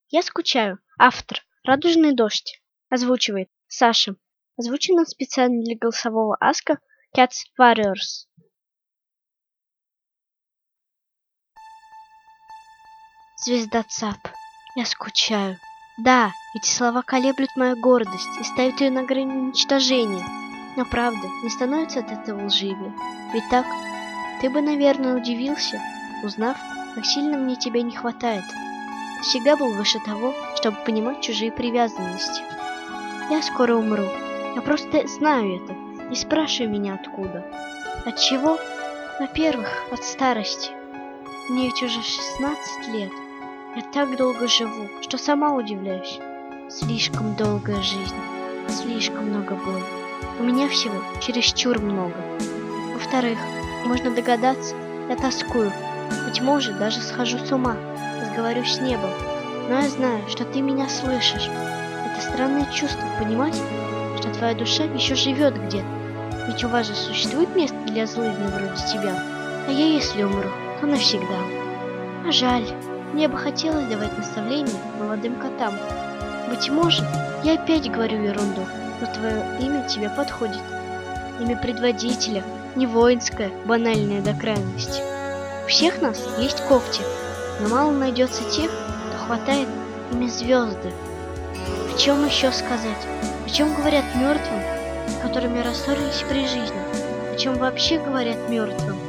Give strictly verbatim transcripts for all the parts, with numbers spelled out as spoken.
Я скучаю. Автор. Радужный дождь. Озвучивает Саша. Озвучено специально для голосового аска Cats Warriors. Звезда ЦАП. Я скучаю. Да, эти слова колеблют мою гордость и ставят ее на грани уничтожения. Но правда не становится от этого лживее. Ведь так, ты бы, наверное, удивился, узнав, как сильно мне тебя не хватает. Ты всегда был выше того, чтобы понимать чужие привязанности. Я скоро умру. Я просто знаю это. Не спрашивай меня откуда. От чего? Во-первых, от старости. Мне ведь уже шестнадцать лет. Я так долго живу, что сама удивляюсь. Слишком долгая жизнь. Слишком много боли. У меня всего чересчур много. Во-вторых, можно догадаться, я тоскую. Быть может, даже схожу с ума, разговариваю с небом. Но я знаю, что ты меня слышишь. Это странное чувство, понимать, что твоя душа еще живет где-то. Ведь у вас же существует место для злыдней вроде тебя. А я, если умру, то навсегда. А жаль, мне бы хотелось давать наставления молодым котам. Быть может, я опять говорю ерунду, но твое имя тебе подходит. Имя предводителя, не воинское, банальное до крайности. У всех нас есть когти, но мало найдется тех, кто хватает ими звезды. О чем еще сказать? О чем говорят мертвым, с которыми рассорились при жизни? О чем вообще говорят мертвым?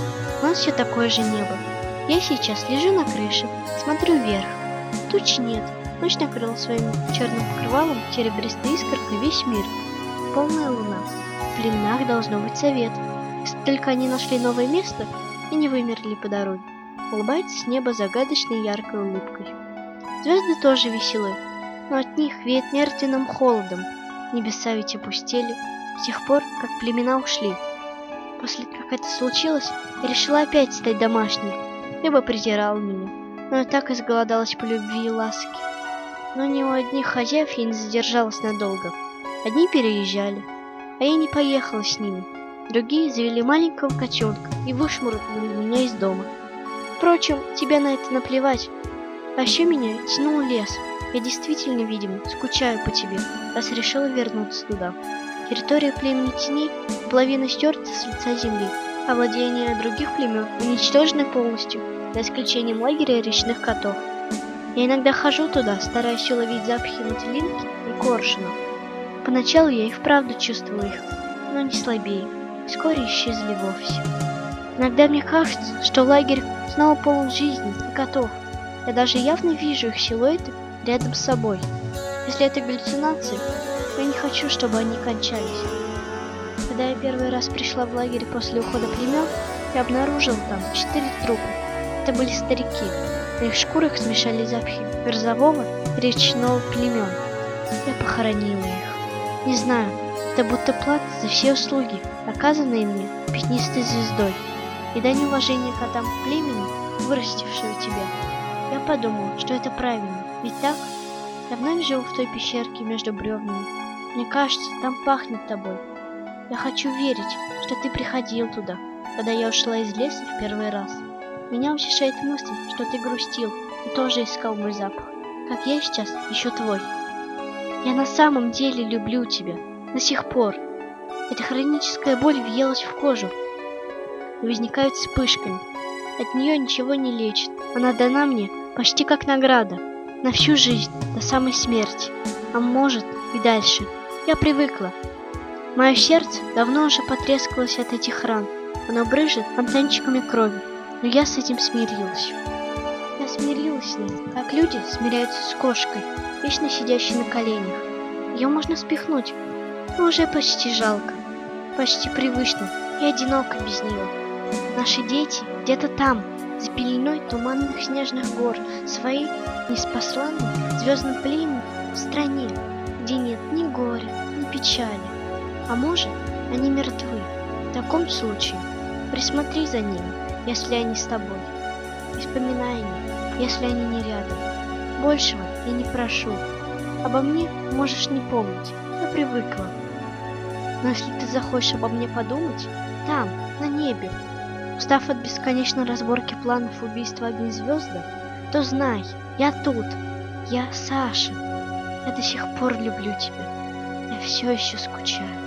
У нас все такое же небо. Я сейчас лежу на крыше, смотрю вверх. Туч нет. Ночь накрыла своим черным покрывалом серебристой искоркой весь мир. Полная луна. В племенах должно быть совет. Если только они нашли новое место и не вымерли по дороге. Улыбается с неба загадочной яркой улыбкой. Звезды тоже веселы, но от них веет мертвенным холодом. Небеса ведь опустели с тех пор, как племена ушли. После как это случилось, я решила опять стать домашней. Ты бы притирал меня, но я так изголодалась по любви и ласке. Но ни у одних хозяев я не задержалась надолго. Одни переезжали, а я не поехала с ними. Другие завели маленького котенка и вышмурнули меня из дома. Впрочем, тебе на это наплевать. А еще меня тянул лес. Я действительно, видимо, скучаю по тебе, раз решила вернуться туда. Территория племени теней половина стерта с лица земли, а владения других племен уничтожены полностью, за исключением лагеря речных котов. Я иногда хожу туда, стараясь уловить запахи мотылинки и коршуна. Поначалу я и вправду чувствовала их, но не слабее. Вскоре исчезли вовсе. Иногда мне кажется, что лагерь снова полон жизни и котов. Я даже явно вижу их силуэты рядом с собой. Если это галлюцинации, я не хочу, чтобы они кончались. Когда я первый раз пришла в лагерь после ухода племен, я обнаружила там четыре трупа. Это были старики. На их шкурах смешали запахи грозового и речного племен. Я похоронила их. Не знаю, это будто плата за все услуги, оказанные мне пятнистой звездой, и дань уважения котам племени, вырастившего тебя. Я подумала, что это правильно, ведь так? Я вновь живу в той пещерке между бревнами. Мне кажется, там пахнет тобой. Я хочу верить, что ты приходил туда, когда я ушла из леса в первый раз. Меня утешает мысль, что ты грустил и тоже искал мой запах, как я сейчас ищу твой. Я на самом деле люблю тебя, до сих пор. Эта хроническая боль въелась в кожу и возникает вспышками. От нее ничего не лечит, она дана мне почти как награда, на всю жизнь, до самой смерти, а может и дальше. Я привыкла. Мое сердце давно уже потрескалось от этих ран, оно брызжет фонтанчиками крови. Но я с этим смирилась. Я смирилась с ней, как люди смиряются с кошкой, вечно сидящей на коленях. Ее можно спихнуть, но уже почти жалко, почти привычно и одиноко без нее. Наши дети где-то там, за пеленой туманных снежных гор, своей неспосланной звездным племенем в стране, где нет ни горя, ни печали. А может, они мертвы. В таком случае присмотри за ними, если они с тобой. И вспоминай о них, если они не рядом. Большего я не прошу. Обо мне можешь не помнить, я привыкла. Но если ты захочешь обо мне подумать, там, на небе, устав от бесконечной разборки планов убийства огнезвезда, то знай, я тут. Я Саша. Я до сих пор люблю тебя. Я все еще скучаю.